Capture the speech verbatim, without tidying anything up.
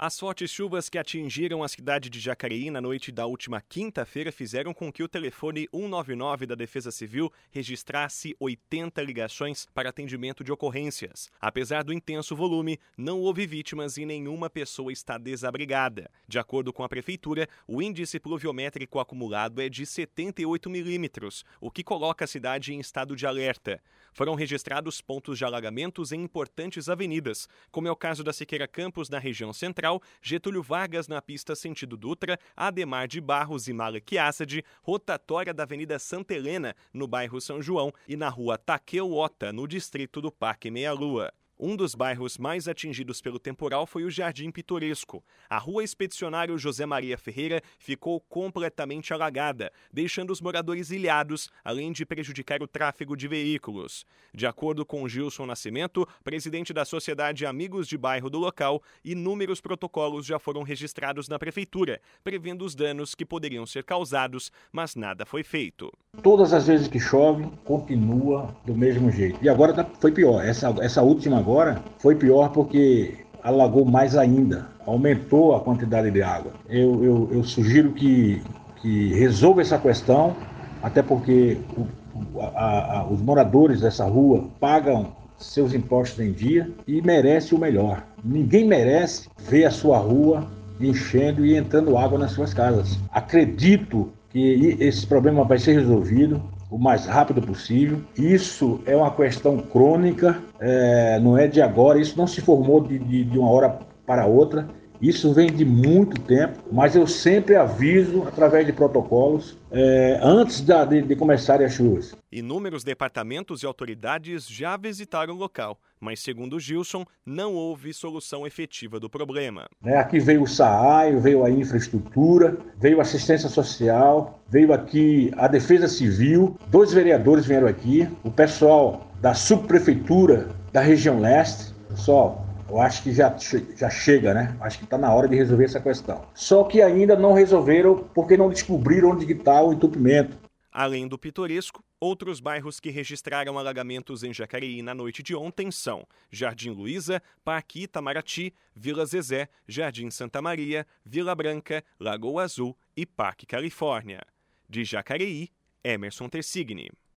As fortes chuvas que atingiram a cidade de Jacareí na noite da última quinta-feira fizeram com que o telefone cento e noventa e nove da Defesa Civil registrasse oitenta ligações para atendimento de ocorrências. Apesar do intenso volume, não houve vítimas e nenhuma pessoa está desabrigada. De acordo com a Prefeitura, o índice pluviométrico acumulado é de setenta e oito milímetros, o que coloca a cidade em estado de alerta. Foram registrados pontos de alagamentos em importantes avenidas, como é o caso da Siqueira Campos na região central, Getúlio Vargas na pista sentido Dutra, Ademar de Barros e Malek Assad, rotatória da Avenida Santa Helena, no bairro São João, e na rua Takeo Ota, no distrito do Parque Meia Lua. Um dos bairros mais atingidos pelo temporal foi o Jardim Pitoresco. A rua Expedicionário José Maria Ferreira ficou completamente alagada, deixando os moradores ilhados, além de prejudicar o tráfego de veículos. De acordo com Gilson Nascimento, presidente da Sociedade Amigos de Bairro do local, inúmeros protocolos já foram registrados na Prefeitura, prevendo os danos que poderiam ser causados, mas nada foi feito. Todas as vezes que chove, continua do mesmo jeito. E agora foi pior. Essa, essa última agora foi pior porque alagou mais ainda. Aumentou a quantidade de água. Eu, eu, eu sugiro que, que resolva essa questão, até porque o, a, a, os moradores dessa rua pagam seus impostos em dia e merecem o melhor. Ninguém merece ver a sua rua enchendo e entrando água nas suas casas. Acredito que esse problema vai ser resolvido o mais rápido possível. Isso é uma questão crônica, é, não é de agora, isso não se formou de, de, de uma hora para outra, isso vem de muito tempo, mas eu sempre aviso através de protocolos é, antes da, de, de começarem as chuvas. Inúmeros departamentos e autoridades já visitaram o local, mas segundo Gilson, não houve solução efetiva do problema. É, aqui veio o SAAI, veio a infraestrutura, veio a assistência social, veio aqui a defesa civil, dois vereadores vieram aqui, o pessoal da subprefeitura da região leste. Pessoal, eu acho que já, já chega, né? Acho que está na hora de resolver essa questão. Só que ainda não resolveram porque não descobriram onde está o entupimento. Além do Pitoresco, outros bairros que registraram alagamentos em Jacareí na noite de ontem são Jardim Luísa, Parque Itamaraty, Vila Zezé, Jardim Santa Maria, Vila Branca, Lagoa Azul e Parque Califórnia. De Jacareí, Emerson Tersigni.